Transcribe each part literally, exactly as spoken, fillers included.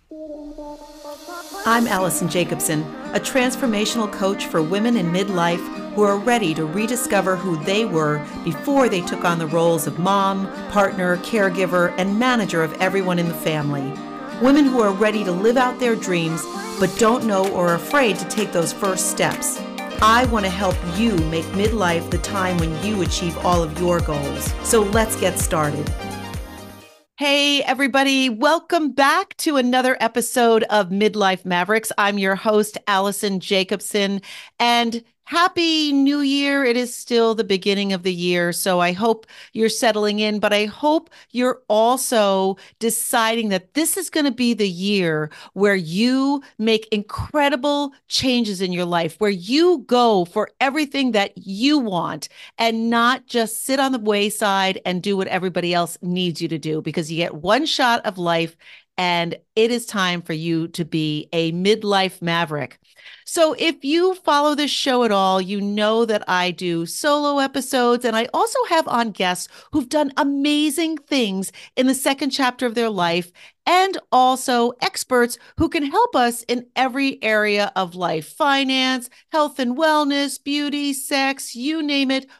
I'm Allison Jacobson, a transformational coach for women in midlife who are ready to rediscover who they were before they took on the roles of mom, partner, caregiver, and manager of everyone in the family. Women who are ready to live out their dreams but don't know or are afraid to take those first steps. I want to help you make midlife the time when you achieve all of your goals. So let's get started. Hey, everybody. Welcome back to another episode of Midlife Mavericks. I'm your host, Allison Jacobson, and Happy New Year. It is still the beginning of the year, so I hope you're settling in, but I hope you're also deciding that this is going to be the year where you make incredible changes in your life, where you go for everything that you want and not just sit on the wayside and do what everybody else needs you to do, because you get one shot of life and it is time for you to be a midlife maverick. So if you follow this show at all, you know that I do solo episodes, and I also have on guests who've done amazing things in the second chapter of their life, and also experts who can help us in every area of life: finance, health and wellness, beauty, sex, you name it.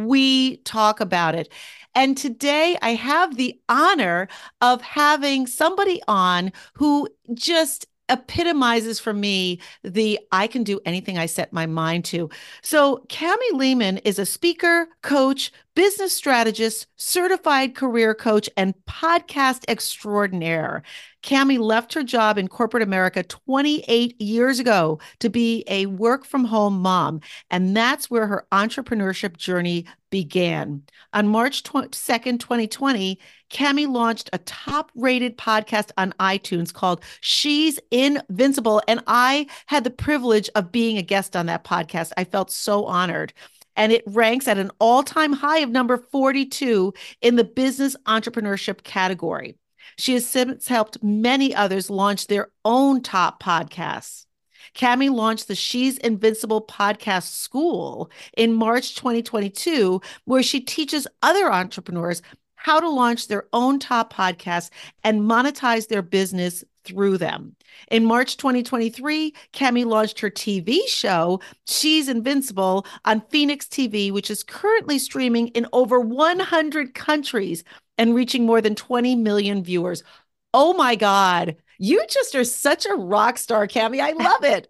We talk about it. And today I have the honor of having somebody on who just epitomizes for me the I can do anything I set my mind to. So Cami Lehman is a speaker, coach, business strategist, certified career coach, and podcast extraordinaire. Cami left her job in corporate America twenty-eight years ago to be a work from home mom. And that's where her entrepreneurship journey began. On March second, twenty twenty, Cami launched a top-rated podcast on iTunes called She's Invincible, and I had the privilege of being a guest on that podcast. I felt so honored. And it ranks at an all-time high of number forty-two in the business entrepreneurship category. She has since helped many others launch their own top podcasts. Cami launched the She's Invincible podcast school in March twenty twenty-two, where she teaches other entrepreneurs how to launch their own top podcasts and monetize their business through them. In March twenty twenty-three, Cami launched her T V show, She's Invincible, on Phoenix T V, which is currently streaming in over one hundred countries and reaching more than twenty million viewers. Oh my God. You just are such a rock star, Cami. I love it.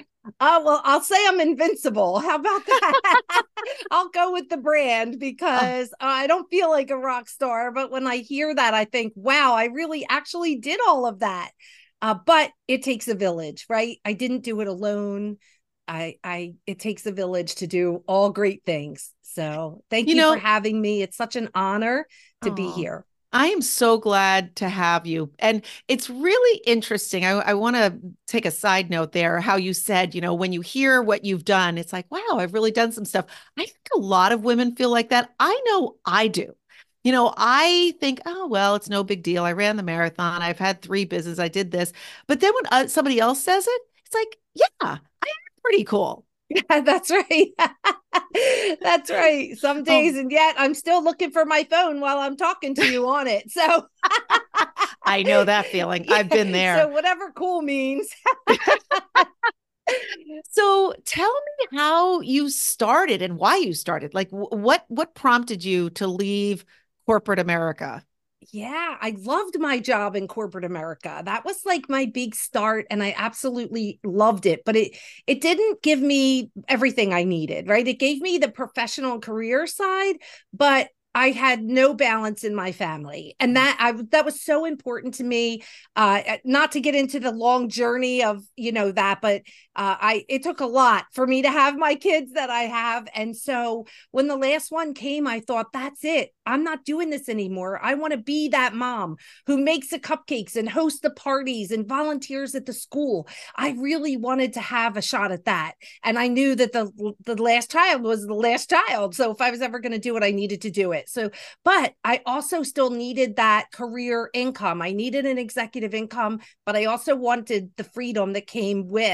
Uh, well, I'll say I'm invincible. How about that? I'll go with the brand because uh, I don't feel like a rock star. But when I hear that, I think, wow, I really actually did all of that. Uh, but it takes a village, right? I didn't do it alone. I, I, it takes a village to do all great things. So thank You you for know, having me. It's such an honor to be aw. here. I am so glad to have you. And it's really interesting. I, I want to take a side note there, how you said, you know, when you hear what you've done, it's like, wow, I've really done some stuff. I think a lot of women feel like that. I know I do. You know, I think, oh, well, it's no big deal. I ran the marathon. I've had three businesses. I did this. But then when uh, somebody else says it, it's like, yeah, I am pretty cool. Yeah, that's right. That's right. Some Oh, days, and yet I'm still looking for my phone while I'm talking to you on it. So, I know that feeling. yeah. I've been So there. whatever cool means. So tell me how you started and why you started. Like wh- what what prompted you to leave corporate America? Yeah, I loved my job in corporate America. That was like my big start and I absolutely loved it, but it it didn't give me everything I needed, right? It gave me the professional career side, but I had no balance in my family. And that I that was so important to me. Uh not to get into the long journey of, you know, that, but uh I it took a lot for me to have my kids that I have. And so when the last one came, I thought, that's it. I'm not doing this anymore. I want to be that mom who makes the cupcakes and hosts the parties and volunteers at the school. I really wanted to have a shot at that. And I knew that the, the last child was the last child. So if I was ever going to do it, I needed to do it. So, but I also still needed that career income. I needed an executive income, but I also wanted the freedom that came with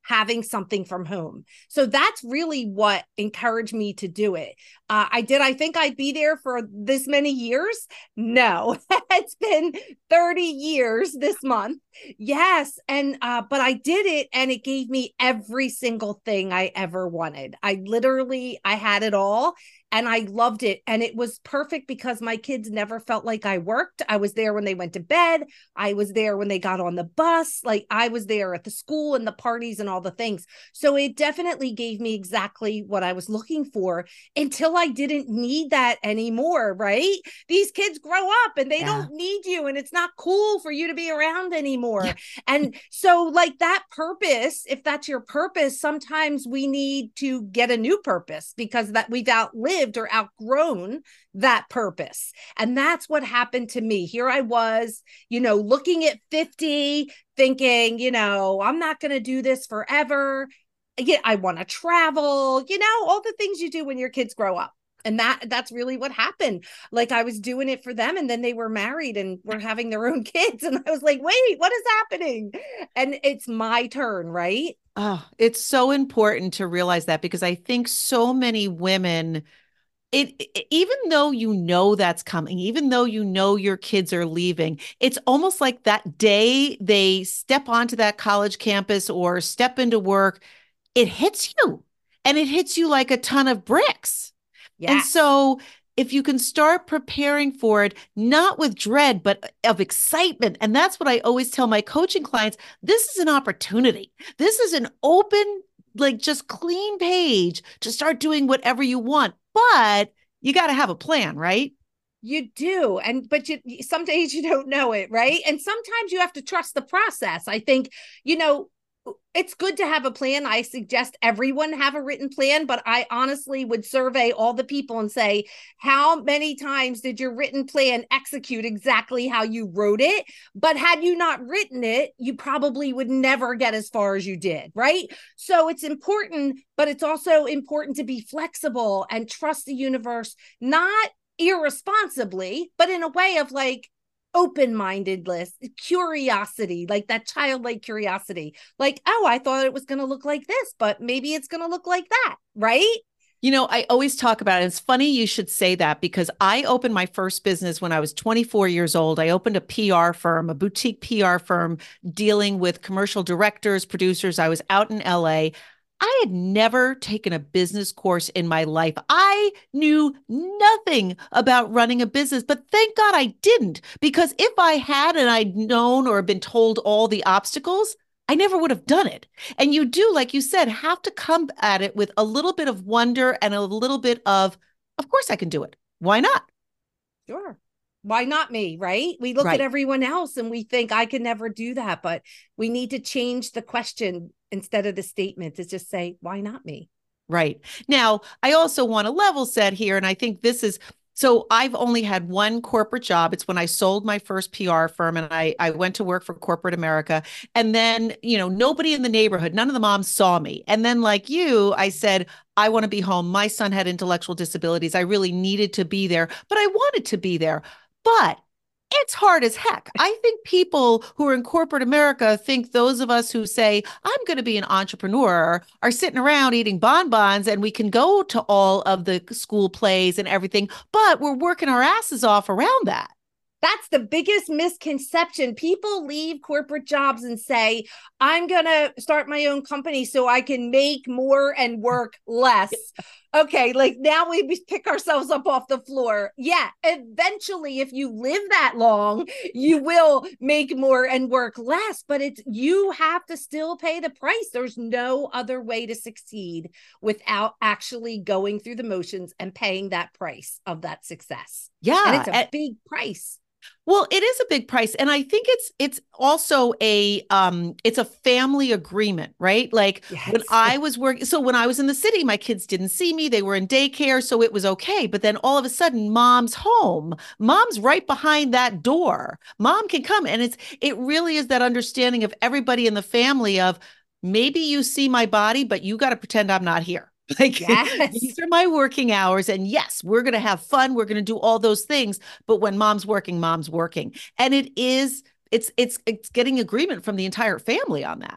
having something from home. So that's really what encouraged me to do it. Uh, I did, I think I'd be there for this many years. No, it's been thirty years this month. Yes. And, uh, but I did it and it gave me every single thing I ever wanted. I literally, I had it all and I loved it. And it was perfect because my kids never felt like I worked. I was there when they went to bed. I was there when they got on the bus. Like I was there at the school and the parties and all the things. So it definitely gave me exactly what I was looking for until I didn't need that anymore, right? These kids grow up and they yeah. don't need you and it's not cool for you to be around anymore. Yeah. And so like that purpose, if that's your purpose, sometimes we need to get a new purpose because that we've outlived or outgrown that purpose. And that's what happened to me. Here I was, you know, looking at fifty, thinking, you know, I'm not going to do this forever. Yeah, I want to travel, you know, all the things you do when your kids grow up. And that that's really what happened. Like I was doing it for them and then they were married and were having their own kids. And I was like, wait, what is happening? And it's my turn, right? Oh, it's so important to realize that because I think so many women, it, it even though you know that's coming, even though you know your kids are leaving, it's almost like that day they step onto that college campus or step into work, it hits you and it hits you like a ton of bricks. Yes. And so if you can start preparing for it, not with dread, but of excitement. And that's what I always tell my coaching clients. This is an opportunity. This is an open, like just clean page to start doing whatever you want. But you got to have a plan, right? You do. And, but you, some days you don't know it, right? And sometimes you have to trust the process. I think, you know, it's good to have a plan. I suggest everyone have a written plan, but I honestly would survey all the people and say, how many times did your written plan execute exactly how you wrote it? But had you not written it, you probably would never get as far as you did, right? So it's important, but it's also important to be flexible and trust the universe, not irresponsibly, but in a way of like, open-mindedness, curiosity, like that childlike curiosity. Like, oh, I thought it was going to look like this, but maybe it's going to look like that, right? You know, I always talk about it. It's funny you should say that because I opened my first business when I was twenty-four years old. I opened a P R firm, a boutique P R firm dealing with commercial directors, producers. I was out in L A. I had never taken a business course in my life. I knew nothing about running a business, but thank God I didn't, because if I had and I'd known or been told all the obstacles, I never would have done it. And you do, like you said, have to come at it with a little bit of wonder and a little bit of, of course I can do it. Why not? Sure. Why not me, right? We look right. at everyone else and we think I can never do that, but we need to change the question instead of the statement to just say, why not me? Right. Now, I also want to level set here. And I think this is, so I've only had one corporate job. It's when I sold my first P R firm and I, I went to work for corporate America. And then, you know, nobody in the neighborhood, none of the moms saw me. And then like you, I said, I want to be home. My son had intellectual disabilities. I really needed to be there, but I wanted to be there. But it's hard as heck. I think people who are in corporate America think those of us who say, I'm going to be an entrepreneur are sitting around eating bonbons and we can go to all of the school plays and everything, but we're working our asses off around that. That's the biggest misconception. People leave corporate jobs and say, I'm going to start my own company so I can make more and work less. Okay, like now we pick ourselves up off the floor. Yeah, eventually, if you live that long, you will make more and work less, but it's you have to still pay the price. There's no other way to succeed without actually going through the motions and paying that price of that success. Yeah. And it's a big price. Well, it is a big price. And I think it's it's also a um it's a family agreement, right? Like yes. when I was working, so when I was in the city, my kids didn't see me, they were in daycare, so it was okay. But then all of a sudden, mom's home. Mom's right behind that door. Mom can come. And it's it really is that understanding of everybody in the family of maybe you see my body, but you got to pretend I'm not here. Like yes. These are my working hours. And yes, we're going to have fun. We're going to do all those things. But when mom's working, mom's working. And it is, it's, it's, it's getting agreement from the entire family on that.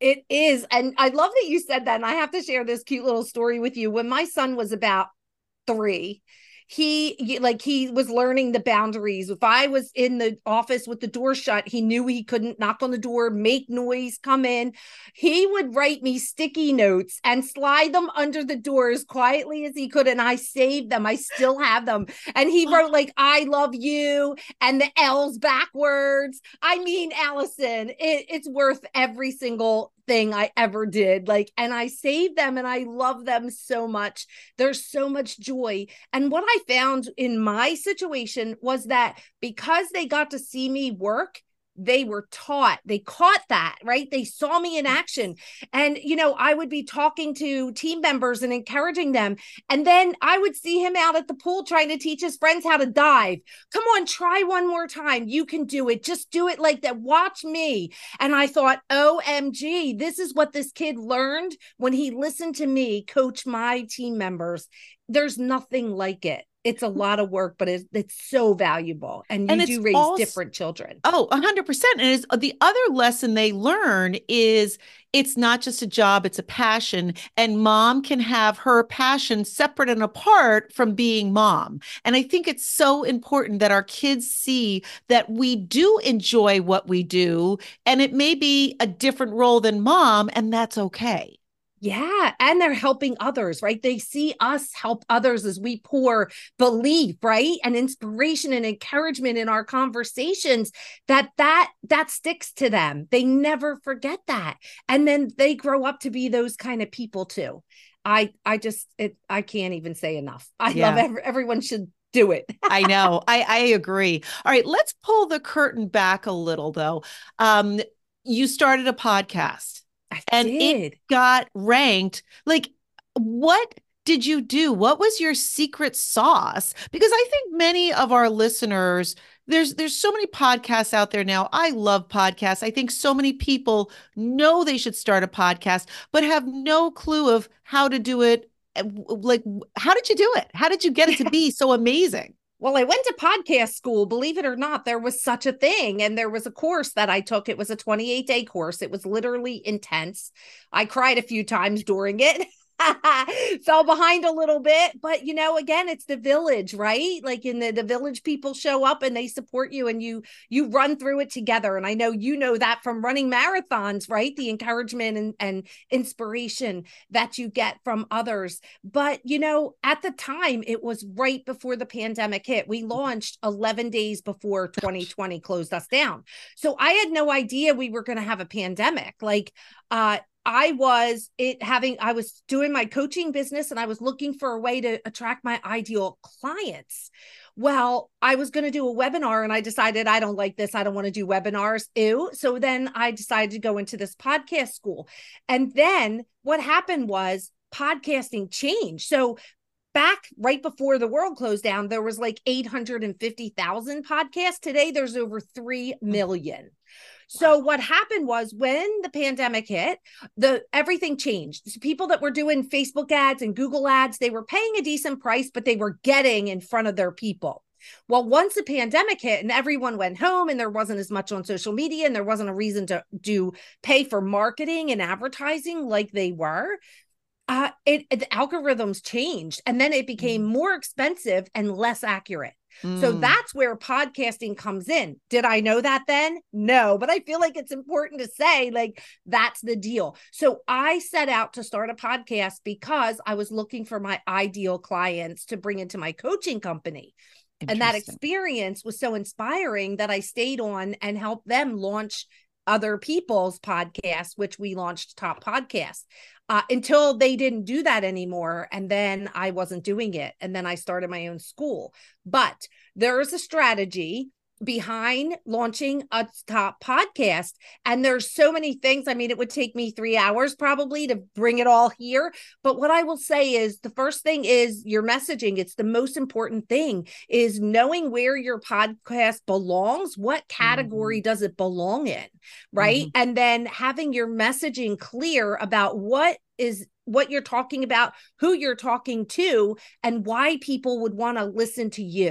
It is. And I love that you said that. And I have to share this cute little story with you. When my son was about three, he like he was learning the boundaries. If I was in the office with the door shut, he knew he couldn't knock on the door, make noise, come in. He would write me sticky notes and slide them under the door as quietly as he could, and I saved them. I still have them. And he wrote like I love you and the L's backwards. I mean, Allison, it, it's worth every single thing I ever did. Like, and I saved them and I love them so much. There's so much joy. And what I found in my situation was that because they got to see me work, they were taught, they caught that, right? They saw me in action. And, you know, I would be talking to team members and encouraging them. And then I would see him out at the pool trying to teach his friends how to dive. Come on, try one more time. You can do it. Just do it like that. Watch me. And I thought, O M G, this is what this kid learned when he listened to me coach my team members. There's nothing like it. It's a lot of work, but it's, it's so valuable. And you and do raise also, different children. Oh, one hundred percent. And it's, the other lesson they learn is it's not just a job, it's a passion. And mom can have her passion separate and apart from being mom. And I think it's so important that our kids see that we do enjoy what we do. And it may be a different role than mom, and that's okay. Yeah. And they're helping others, right? They see us help others as we pour belief, right? And inspiration and encouragement in our conversations, that that that sticks to them. They never forget that. And then they grow up to be those kind of people too. I I just, it, I can't even say enough. I yeah. love every, everyone should do it. I know. I, I agree. All right. Let's pull the curtain back a little though. Um, you started a podcast. I and did. It got ranked. Like, what did you do? What was your secret sauce? Because I think many of our listeners, there's there's so many podcasts out there now. I love podcasts. I think so many people know they should start a podcast, but have no clue of how to do it. Like, how did you do it? How did you get it to be so amazing? Well, I went to podcast school. Believe it or not, there was such a thing. And there was a course that I took. It was a twenty-eight day course. It was literally intense. I cried a few times during it. Fell behind a little bit, but you know, again, it's the village, right? Like in the, the village, people show up and they support you and you, you run through it together. And I know, you know, that from running marathons, right? The encouragement and, and inspiration that you get from others. But, you know, at the time, it was right before the pandemic hit. We launched eleven days before twenty twenty closed us down. So I had no idea we were going to have a pandemic. Like, uh, I was it having, I was doing my coaching business and I was looking for a way to attract my ideal clients. Well, I was going to do a webinar and I decided I don't like this. I don't want to do webinars. Ew. So then I decided to go into this podcast school. And then what happened was podcasting changed. So back right before the world closed down, there was like eight hundred fifty thousand podcasts. Today, there's over three million. So what happened was when the pandemic hit, the everything changed. So people that were doing Facebook ads and Google ads, they were paying a decent price, but they were getting in front of their people. Well, once the pandemic hit and everyone went home and there wasn't as much on social media and there wasn't a reason to do pay for marketing and advertising like they were, uh, it, it the algorithms changed and then it became more expensive and less accurate. Mm. So that's where podcasting comes in. Did I know that then? No, but I feel like it's important to say, like, that's the deal. So I set out to start a podcast because I was looking for my ideal clients to bring into my coaching company. And that experience was so inspiring that I stayed on and helped them launch other people's podcasts, which we launched Top Podcast, uh, until they didn't do that anymore. And then I wasn't doing it. And then I started my own school. But there is a strategy behind launching a top podcast. And there's so many things. I mean, it would take me three hours probably to bring it all here. But what I will say is the first thing is your messaging. It's the most important thing is knowing where your podcast belongs. What category mm-hmm. does it belong in? Right. Mm-hmm. And then having your messaging clear about what is what you're talking about, who you're talking to, and why people would want to listen to you.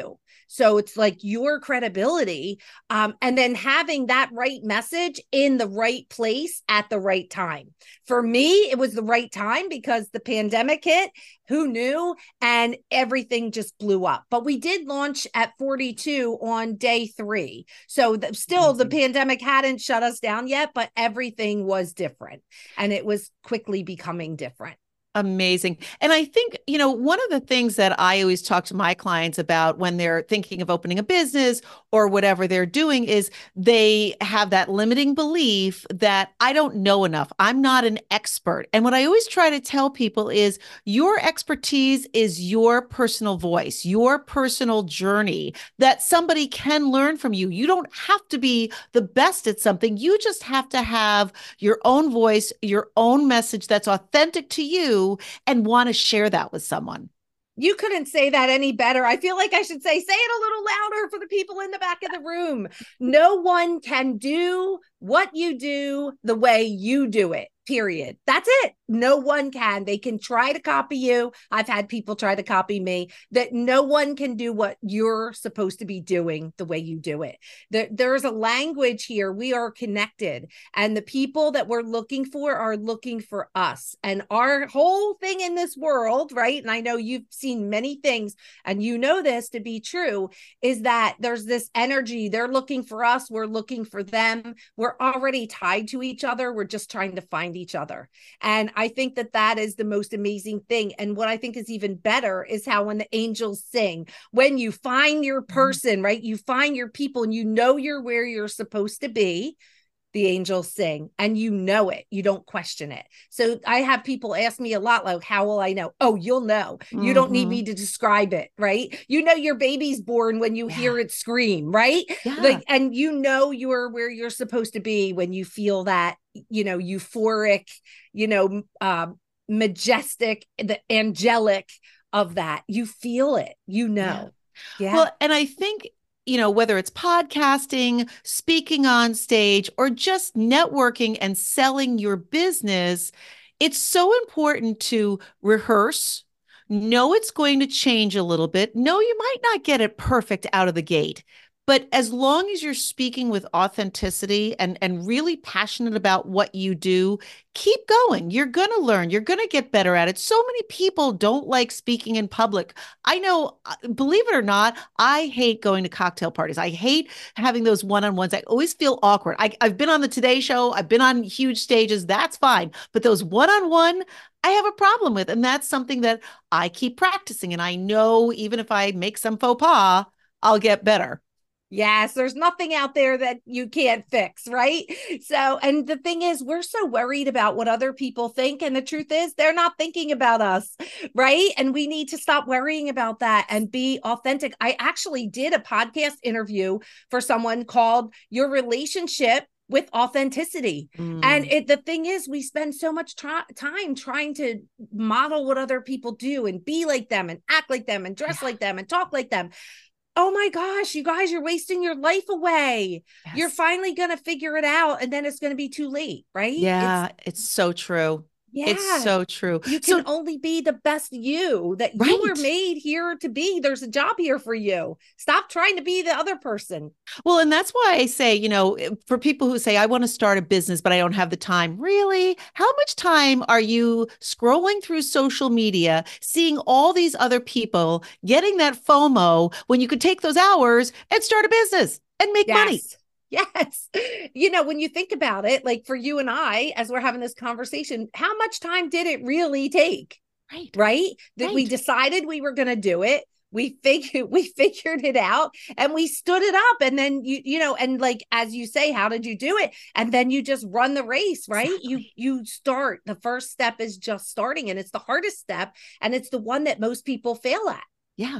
So it's like your credibility, um, and then having that right message in the right place at the right time. For me, it was the right time because the pandemic hit. Who knew? And everything just blew up. But we did launch at forty-two on day three. So the, still, Amazing. The pandemic hadn't shut us down yet, but everything was different. And it was quickly becoming different. Amazing. And I think, you know, one of the things that I always talk to my clients about when they're thinking of opening a business or whatever they're doing is they have that limiting belief that I don't know enough. I'm not an expert. And what I always try to tell people is your expertise is your personal voice, your personal journey that somebody can learn from you. You don't have to be the best at something. You just have to have your own voice, your own message that's authentic to you, and want to share that with someone. You couldn't say that any better. I feel like I should say, say it a little louder for the people in the back of the room. No one can do what you do the way you do it, period. That's it. No one can. They can try to copy you. I've had people try to copy me. That no one can do what you're supposed to be doing the way you do it. There, there's a language here. We are connected. And the people that we're looking for are looking for us. And our whole thing in this world, right? And I know you've seen many things, and you know this to be true, is that there's this energy. They're looking for us. We're looking for them. We're already tied to each other. We're just trying to find each other. And I think that that is the most amazing thing. And what I think is even better is how when the angels sing, when you find your person, right? You find your people and you know you're where you're supposed to be, the angels sing and you know it. You don't question it. So I have people ask me a lot, like, how will I know? Oh, you'll know. You mm-hmm. don't need me to describe it, right? You know your baby's born when you yeah. hear it scream, right? Yeah. Like, and you know you're where you're supposed to be when you feel that, you know, euphoric, you know, um, majestic, the angelic of that. You feel it, you know. Yeah. yeah. Well, and I think, you know, whether it's podcasting, speaking on stage, or just networking and selling your business, it's so important to rehearse, know it's going to change a little bit. No, you might not get it perfect out of the gate. But as long as you're speaking with authenticity and, and really passionate about what you do, keep going. You're going to learn. You're going to get better at it. So many people don't like speaking in public. I know, believe it or not, I hate going to cocktail parties. I hate having those one-on-ones. I always feel awkward. I, I've been on the Today Show. I've been on huge stages. That's fine. But those one-on-one, I have a problem with. And that's something that I keep practicing. And I know even if I make some faux pas, I'll get better. Yes, there's nothing out there that you can't fix, right? So, and the thing is, we're so worried about what other people think. And the truth is, they're not thinking about us, right? And we need to stop worrying about that and be authentic. I actually did a podcast interview for someone called Your Relationship with Authenticity. Mm. And it, the thing is, we spend so much try- time trying to model what other people do and be like them and act like them and dress yeah. like them and talk like them. Oh my gosh, you guys, you're wasting your life away. Yes. You're finally going to figure it out and then it's going to be too late, right? Yeah, it's, it's so true. Yeah. It's so true. You can so, only be the best you that right. you were made here to be. There's a job here for you. Stop trying to be the other person. Well, and that's why I say, you know, for people who say, I want to start a business, but I don't have the time. Really? How much time are you scrolling through social media, seeing all these other people getting that FOMO when you could take those hours and start a business and make yes. money? Yes. You know, when you think about it, like for you and I, as we're having this conversation, how much time did it really take? Right. Right. That right. we decided we were going to do it. We figured, we figured it out and we stood it up. And then you, you know, and like, as you say, how did you do it? And then you just run the race, right? Exactly. You, you start. The first step is just starting, and it's the hardest step. And it's the one that most people fail at. Yeah.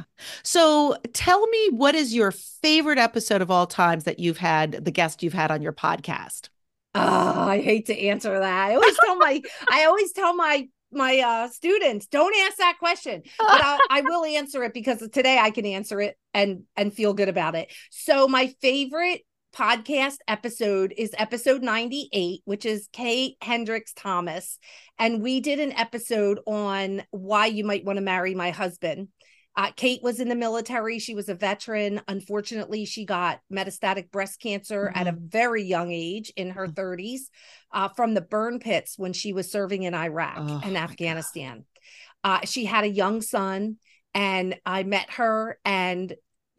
So tell me, what is your favorite episode of all times that you've had, the guest you've had on your podcast? Oh, I hate to answer that. I always tell my, I always tell my, my uh, students, don't ask that question, but I, I will answer it because today I can answer it and, and feel good about it. So my favorite podcast episode is episode ninety-eight, which is Kay Hendricks Thomas. And we did an episode on why you might want to marry my husband. Uh, Kate was in the military. She was a veteran. Unfortunately, she got metastatic breast cancer mm-hmm. at a very young age in her thirties uh, from the burn pits when she was serving in Iraq oh, and Afghanistan. Uh, she had a young son, and I met her, and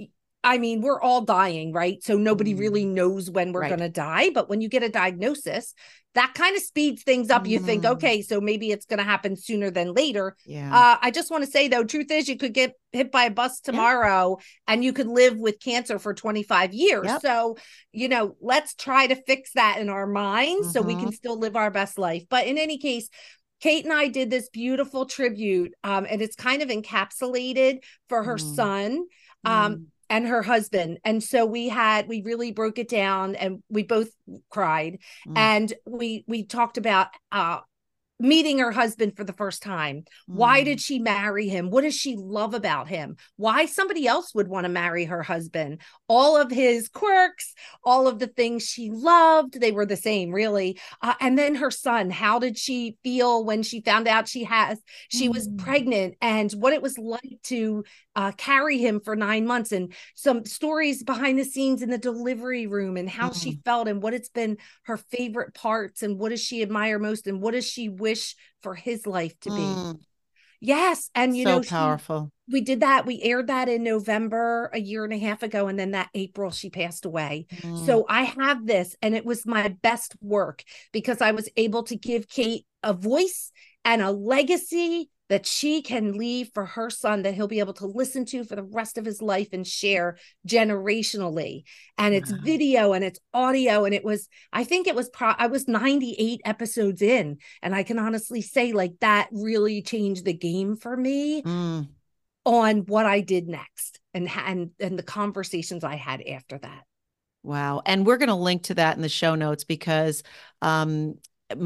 I mean, we're all dying, right? So nobody really knows when we're right. going to die. But when you get a diagnosis, that kind of speeds things up. Mm. You think, okay, so maybe it's going to happen sooner than later. Yeah. Uh, I just want to say, though, truth is you could get hit by a bus tomorrow yeah. and you could live with cancer for twenty-five years. Yep. So, you know, let's try to fix that in our minds mm-hmm. so we can still live our best life. But in any case, Kate and I did this beautiful tribute, um, and it's kind of encapsulated for her mm. son. Um, mm. and her husband. And so we had, we really broke it down, and we both cried. Mm. And we, we talked about, uh, meeting her husband for the first time. Mm. Why did she marry him? What does she love about him? Why somebody else would want to marry her husband? All of his quirks, all of the things she loved, they were the same, really. Uh, and then her son, how did she feel when she found out she has, she mm. was pregnant, and what it was like to uh, carry him for nine months, and some stories behind the scenes in the delivery room, and how mm. she felt, and what it's been her favorite parts, and what does she admire most, and what does she wish for his life to be. Mm. Yes. And, you so know, powerful. She, we did that. We aired that in November, a year and a half ago. And then that April, she passed away. Mm. So I have this, and it was my best work because I was able to give Kate a voice and a legacy that she can leave for her son, that he'll be able to listen to for the rest of his life and share generationally. And it's wow. video and it's audio. And it was, I think it was, pro- I was ninety-eight episodes in. And I can honestly say, like, that really changed the game for me mm. on what I did next, and, and, and the conversations I had after that. Wow. And we're going to link to that in the show notes, because, um,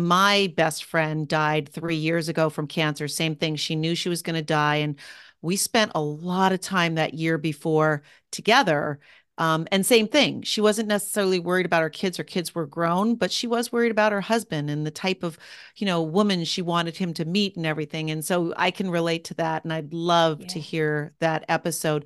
my best friend died three years ago from cancer. Same thing. She knew she was going to die. And we spent a lot of time that year before together. Um, and same thing. She wasn't necessarily worried about her kids. Her kids were grown, but she was worried about her husband and the type of, you know, woman she wanted him to meet and everything. And so I can relate to that. And I'd love yeah. to hear that episode.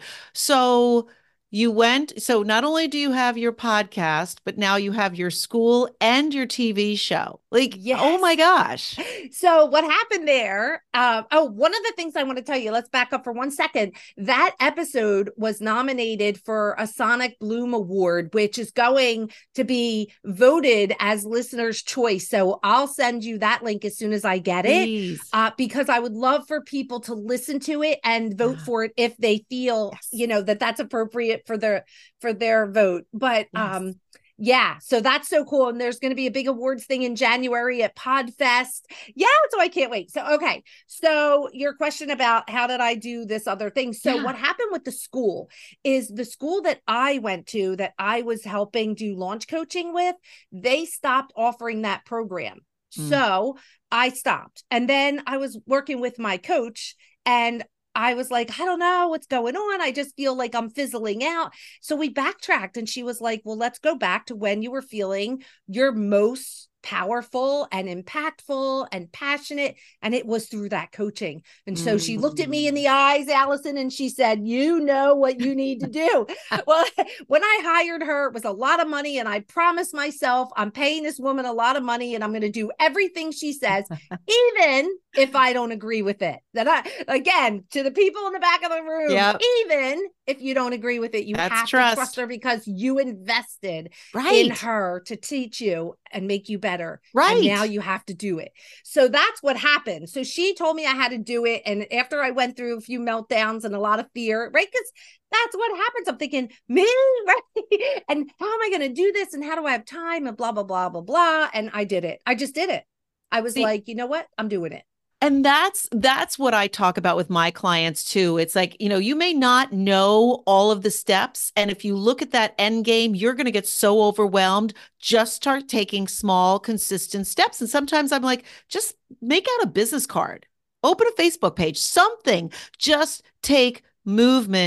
So you went, so not only do you have your podcast, but now you have your school and your T V show. Like, yes. Oh my gosh. So what happened there? Uh, oh, one of the things I want to tell you, let's back up for one second. That episode was nominated for a Sonic Bloom Award, which is going to be voted as listener's choice. So I'll send you that link as soon as I get Please. it, uh, because I would love for people to listen to it and vote yeah. for it if they feel, yes. you know, that that's appropriate for their for their vote. But yes. um yeah, so that's so cool. And there's going to be a big awards thing in January at Podfest. Yeah, so I can't wait. So okay, so your question about how did I do this other thing? So yeah. what happened with the school is the school that I went to, that I was helping do launch coaching with, they stopped offering that program. Mm. So I stopped, and then I was working with my coach, and I was like, I don't know what's going on. I just feel like I'm fizzling out. So we backtracked, and she was like, well, let's go back to when you were feeling your most powerful and impactful and passionate. And it was through that coaching. And so mm. she looked at me in the eyes, Allison, and she said, you know what you need to do. Well, when I hired her, it was a lot of money. And I promised myself, I'm paying this woman a lot of money, and I'm going to do everything she says, even if I don't agree with it. That I, again, to the people in the back of the room, yep. even if you don't agree with it, you That's have trust. to trust her, because you invested right. in her to teach you and make you better. Right. And now you have to do it. So that's what happened. So she told me I had to do it. And after I went through a few meltdowns and a lot of fear, right? Because that's what happens. I'm thinking, me, right? And how am I going to do this? And how do I have time? And blah, blah, blah, blah, blah. And I did it. I just did it. I was See, like, you know what? I'm doing it. And that's that's what I talk about with my clients too. It's like, you know, you may not know all of the steps. And if you look at that end game, you're going to get so overwhelmed. Just start taking small, consistent steps. And sometimes I'm like, just make out a business card, open a Facebook page, something, just take movement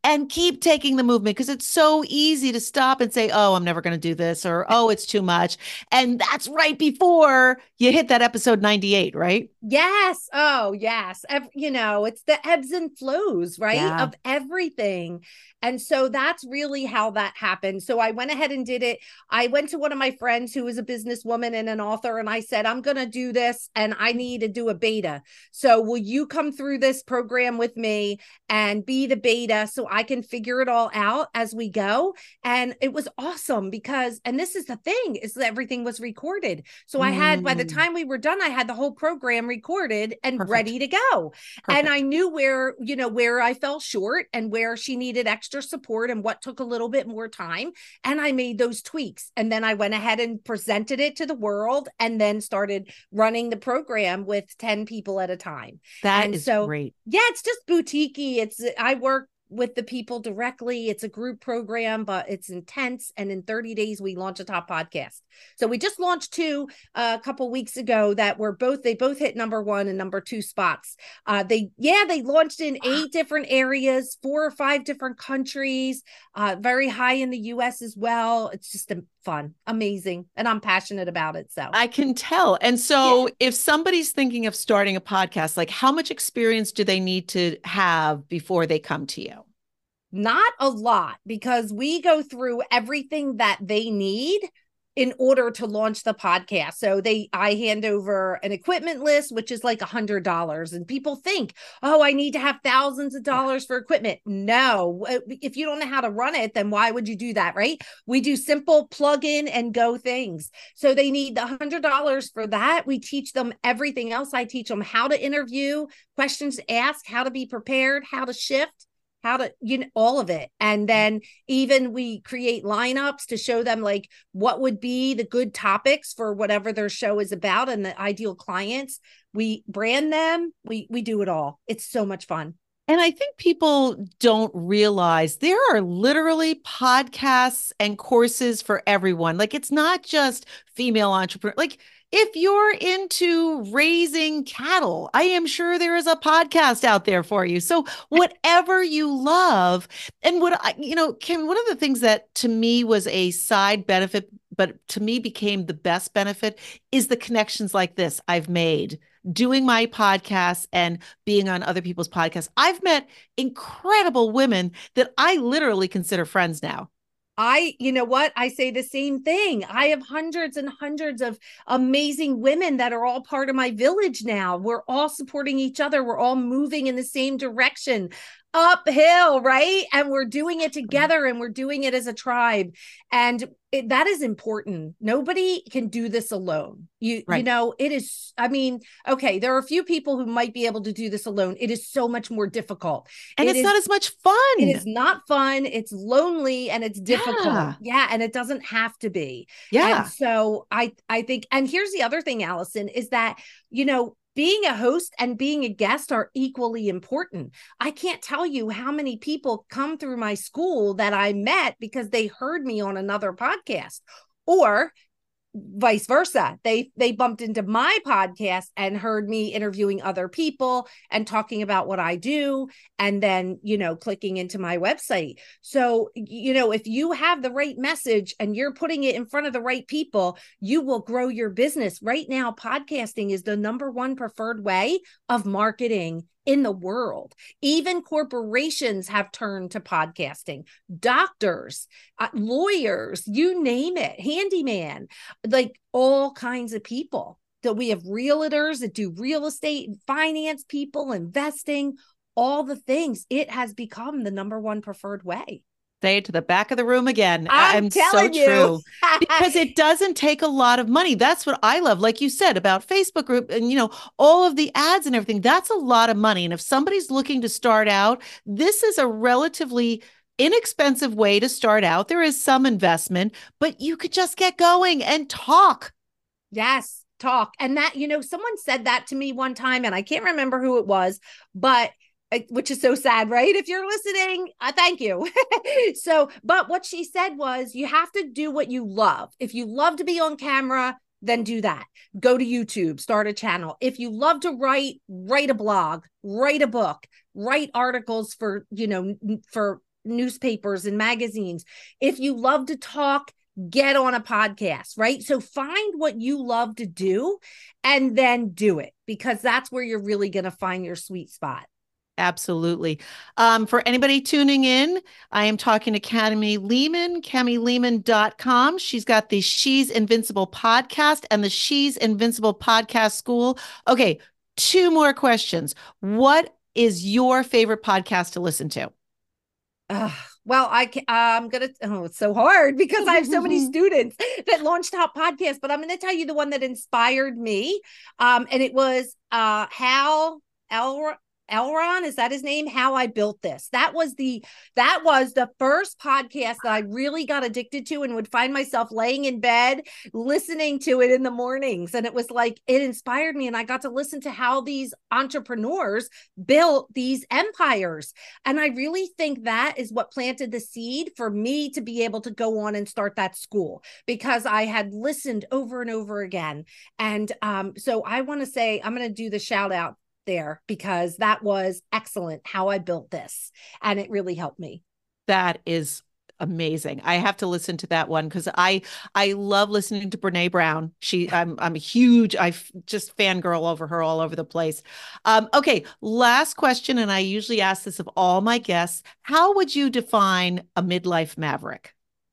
and keep taking the movement, because it's so easy to stop and say, oh, I'm never going to do this, or, oh, it's too much. And that's right before you hit that episode ninety-eight, right? Yes. Oh, yes. Ev- you know, it's the ebbs and flows, right? Yeah. Of everything. And so that's really how that happened. So I went ahead and did it. I went to one of my friends who is a businesswoman and an author, and I said, I'm going to do this and I need to do a beta. So will you come through this program with me and be the beta so I can figure it all out as we go? And it was awesome because, and this is the thing, is that everything was recorded. So I had, by the Mm. time we were done, I had the whole program recorded and Perfect. ready to go. Perfect. And I knew where, you know, where I fell short and where she needed extra support and what took a little bit more time. And I made those tweaks. And then I went ahead and presented it to the world and then started running the program with ten people at a time. That and is so, great. Yeah, it's just boutiquey. It's, I work with the people directly. It's a group program, but it's intense. And in thirty days, we launch a top podcast. So we just launched two uh, a couple weeks ago that were both, they both hit number one and number two spots. Uh, they, yeah, they launched in eight different areas, four or five different countries, uh, very high in the U S as well. It's just a, fun, amazing. And I'm passionate about it. So I can tell. And so yeah. if somebody's thinking of starting a podcast, like how much experience do they need to have before they come to you? Not a lot, because we go through everything that they need in order to launch the podcast. So they, I hand over an equipment list, which is like a hundred dollars. And people think, oh, I need to have thousands of dollars for equipment. No, if you don't know how to run it, then why would you do that? Right. We do simple plug in and go things. So they need the hundred dollars for that. We teach them everything else. I teach them how to interview, questions to ask, how to be prepared, how to shift, how to, you know, all of it. And then even we create lineups to show them like what would be the good topics for whatever their show is about and the ideal clients. We brand them. We, we do it all. It's so much fun. And I think people don't realize there are literally podcasts and courses for everyone. Like, it's not just female entrepreneur. Like, if you're into raising cattle, I am sure there is a podcast out there for you. So whatever you love. And what I, you know, Kim, one of the things that to me was a side benefit, but to me became the best benefit, is the connections like this I've made doing my podcast and being on other people's podcasts. I've met incredible women that I literally consider friends now. I, you know what? I say the same thing. I have hundreds and hundreds of amazing women that are all part of my village now. We're all supporting each other. We're all moving in the same direction, uphill, right? And we're doing it together and we're doing it as a tribe. And it, that is important. Nobody can do this alone. You, right. you know, it is, I mean, okay, there are a few people who might be able to do this alone. It is so much more difficult. And it it's is, not as much fun. It is not fun. It's lonely and it's difficult. Yeah. yeah. And it doesn't have to be. Yeah. And so I, I think, and here's the other thing, Allison, is that, you know, being a host and being a guest are equally important. I can't tell you how many people come through my school that I met because they heard me on another podcast, or vice versa. They they bumped into my podcast and heard me interviewing other people and talking about what I do, and then, you know, clicking into my website. So, you know, if you have the right message and you're putting it in front of the right people, you will grow your business. Right now, podcasting is the number one preferred way of marketing in the world. Even corporations have turned to podcasting. Doctors, uh, lawyers, you name it, handyman, like all kinds of people. So we have realtors that do real estate and finance, people investing, all the things. It has become the number one preferred way. Say it to the back of the room again. I'm, I'm telling so you. True. Because it doesn't take a lot of money. That's what I love. Like you said about Facebook group and, you know, all of the ads and everything, that's a lot of money. And if somebody's looking to start out, this is a relatively inexpensive way to start out. There is some investment, but you could just get going and talk. Yes, talk. And that, you know, someone said that to me one time, and I can't remember who it was, but which is so sad, right? If you're listening, uh, thank you. So, but what she said was, you have to do what you love. If you love to be on camera, then do that. Go to YouTube, start a channel. If you love to write, write a blog, write a book, write articles for, you know, for newspapers and magazines. If you love to talk, get on a podcast, right? So find what you love to do and then do it, because that's where you're really going to find your sweet spot. Absolutely. Um, for anybody tuning in, I am talking to Cami Lehman, cami lehman dot com. She's got the She's Invincible podcast and the She's Invincible podcast school. Okay, two more questions. What is your favorite podcast to listen to? Uh, well, I can, I'm going to, oh, it's so hard because I have so many students that launch top podcasts, but I'm going to tell you the one that inspired me. Um, and it was uh, Hal Elrod. Elron, is that his name? How I Built This. That was the that was the first podcast that I really got addicted to and would find myself laying in bed listening to it in the mornings. And it was like, it inspired me. And I got to listen to how these entrepreneurs built these empires. And I really think that is what planted the seed for me to be able to go on and start that school, because I had listened over and over again. And um, so I want to say, I'm going to do the shout out there, because that was excellent, How I Built This, and it really helped me. That is amazing. I have to listen to that one because I I love listening to Brene Brown. She I'm I'm a huge I just fangirl over her all over the place. Um, okay, last question, and I usually ask this of all my guests. How would you define a midlife maverick?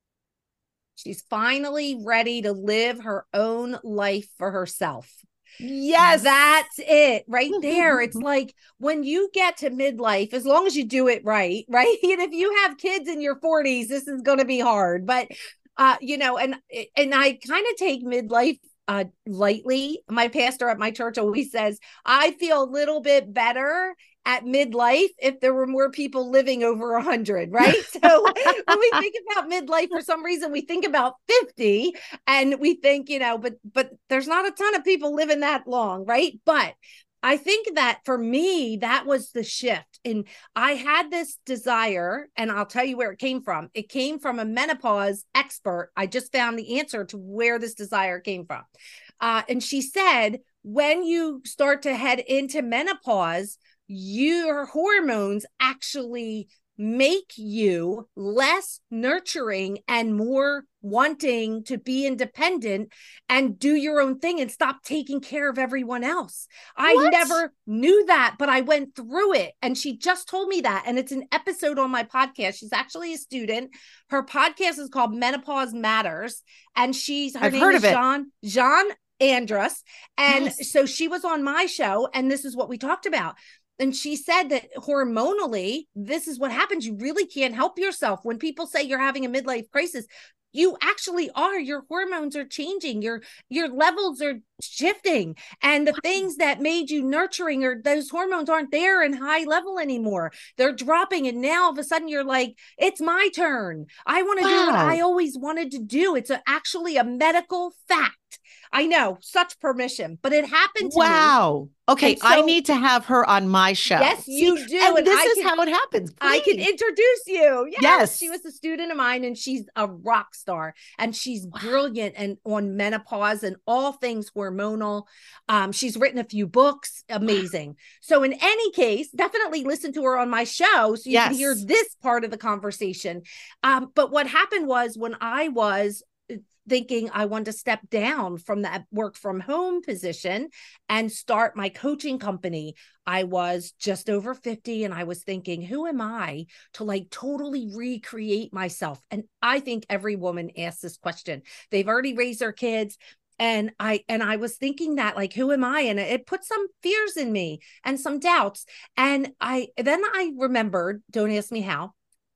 She's finally ready to live her own life for herself. Yes, that's it right there. It's like when you get to midlife, as long as you do it right, right? And if you have kids in your forties, this is going to be hard, but uh, you know, and and I kind of take midlife uh lightly. My pastor at my church always says, I feel a little bit better at midlife if there were more people living over a hundred, right? So when we think about midlife, for some reason, we think about fifty and we think, you know, but, but there's not a ton of people living that long, right? But I think that for me, that was the shift. And I had this desire, and I'll tell you where it came from. It came from a menopause expert. I just found the answer to where this desire came from. Uh, and she said, when you start to head into menopause, your hormones actually make you less nurturing and more wanting to be independent and do your own thing and stop taking care of everyone else. I What? never knew that, but I went through it. And she just told me that. And it's an episode on my podcast. She's actually a student. Her podcast is called Menopause Matters. And she's, her I've name heard is of it. Jean, Jean Andrus. And Yes. so she was on my show, and this is what we talked about. And she said that hormonally, this is what happens. You really can't help yourself. When people say you're having a midlife crisis, you actually are. Your hormones are changing. Your, your levels are shifting. And the things that made you nurturing, or those hormones aren't there in high level anymore. They're dropping. And now all of a sudden you're like, it's my turn. I want to wow. do what I always wanted to do. It's a, actually a medical fact. I know, such permission, but it happened to wow. me. Wow. Okay, so, I need to have her on my show. Yes, you See? do. And, and this I is can, how it happens. Please. I can introduce you. Yes, yes. She was a student of mine, and she's a rock star, and she's wow. brilliant and on menopause and all things hormonal. Um, she's written a few books. Amazing. Wow. So in any case, definitely listen to her on my show so you yes. can hear this part of the conversation. Um, but what happened was, when I was thinking I wanted to step down from that work from home position and start my coaching company, I was just over fifty, and I was thinking, who am I to like totally recreate myself? And I think every woman asks this question. They've already raised their kids. And I, and I was thinking that, like, who am I? And it put some fears in me and some doubts. And I, then I remembered, don't ask me how,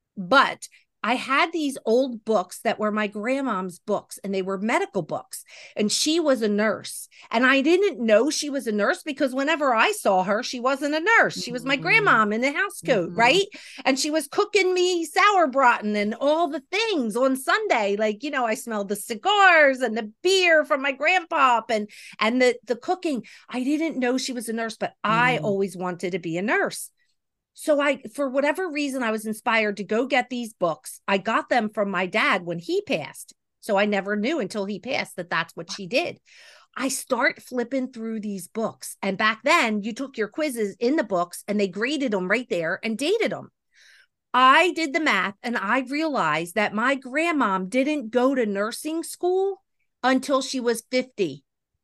but I had these old books that were my grandmom's books, and they were medical books, and she was a nurse. And I didn't know she was a nurse because whenever I saw her, she wasn't a nurse. She was my grandmom in a house coat, mm-hmm. right? And she was cooking me sauerbraten and all the things on Sunday. Like, you know, I smelled the cigars and the beer from my grandpa and, and the, the cooking. I didn't know she was a nurse, but mm-hmm. I always wanted to be a nurse. So I, for whatever reason, I was inspired to go get these books. I got them from my dad when he passed. So I never knew until he passed that that's what she did. I start flipping through these books. And back then you took your quizzes in the books and they graded them right there and dated them. I did the math and I realized that my grandmom didn't go to nursing school until she was fifty.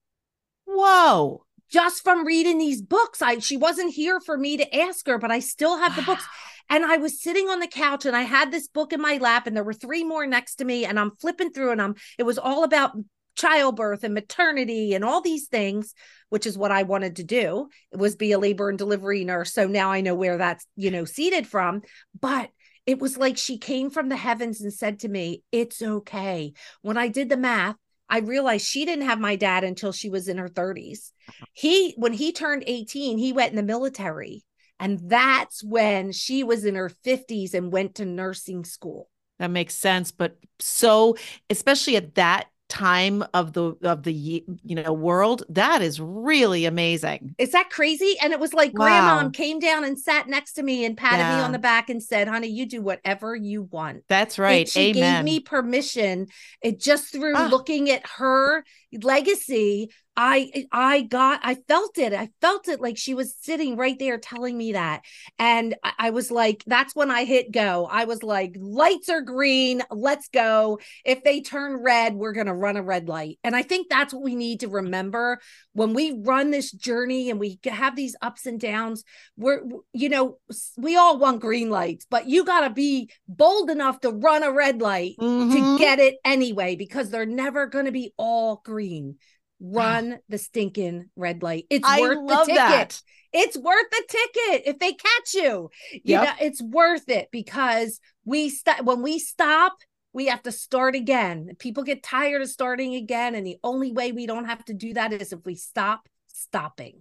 Whoa. Just from reading these books. I she wasn't here for me to ask her, but I still have Wow. the books. And I was sitting on the couch and I had this book in my lap and there were three more next to me and I'm flipping through and I'm it was all about childbirth and maternity and all these things, which is what I wanted to do. It was be a labor and delivery nurse. So now I know where that's, you know, seeded from. But it was like she came from the heavens and said to me, it's okay. When I did the math, I realized she didn't have my dad until she was in her thirties. He, when he turned eighteen, he went in the military. And that's when she was in her fifties and went to nursing school. That makes sense. But so, especially at that time of the of the you know world, that is really amazing. Is that crazy? And it was like Wow. grandma came down and sat next to me and patted Yeah. me on the back and said, honey, you do whatever you want. That's right. It, she Amen. gave me permission. It just through Ah. looking at her legacy, I I got I felt it. I felt it like she was sitting right there telling me that. And I, I was like, that's when I hit go. I was like, lights are green, let's go. If they turn red, we're gonna run a red light. And I think that's what we need to remember when we run this journey and we have these ups and downs. We're, you know, we all want green lights, but you gotta be bold enough to run a red light Mhm. to get it anyway, because they're never gonna be all green. Run the stinking red light. It's I worth love the ticket. that. It's worth the ticket if they catch you. You Yep. know, it's worth it because we st- when we stop, we have to start again. People get tired of starting again, and the only way we don't have to do that is if we stop stopping.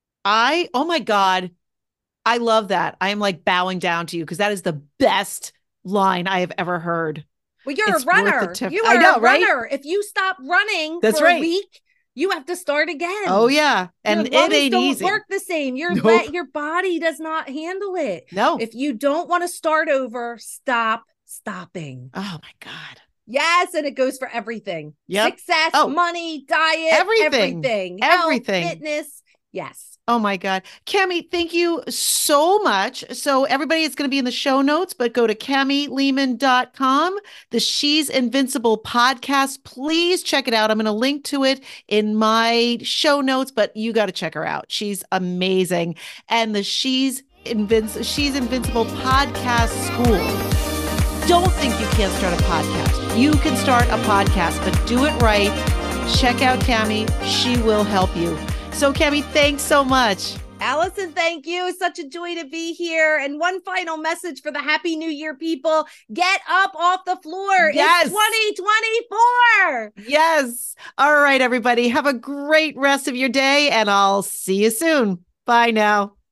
I oh my God. I love that. I am like bowing down to you because that is the best line I have ever heard. Well, you're It's a worth runner. the tip. You I are know, a right? runner. If you stop running That's for right. a week, you have to start again. Oh yeah. And Your it lungs ain't don't easy. work the same. Your Nope. let your body does not handle it. No. If you don't want to start over, stop stopping. Oh my God. Yes, and it goes for everything. Yep. Success, Oh. money, diet, Everything. everything, Everything. health, fitness. Yes. Oh my God. Cami, thank you so much. So everybody, it's going to be in the show notes, but go to cami lehman dot com, the She's Invincible podcast. Please check it out. I'm going to link to it in my show notes, but you got to check her out. She's amazing. And the She's Invinci- She's Invincible podcast school. Don't think you can't start a podcast. You can start a podcast, but do it right. Check out Cami. She will help you. So, Cami, thanks so much. Allison, thank you. It's such a joy to be here. And one final message for the Happy New Year people. Get up off the floor. Yes. It's twenty twenty-four. Yes. All right, everybody. Have a great rest of your day, and I'll see you soon. Bye now.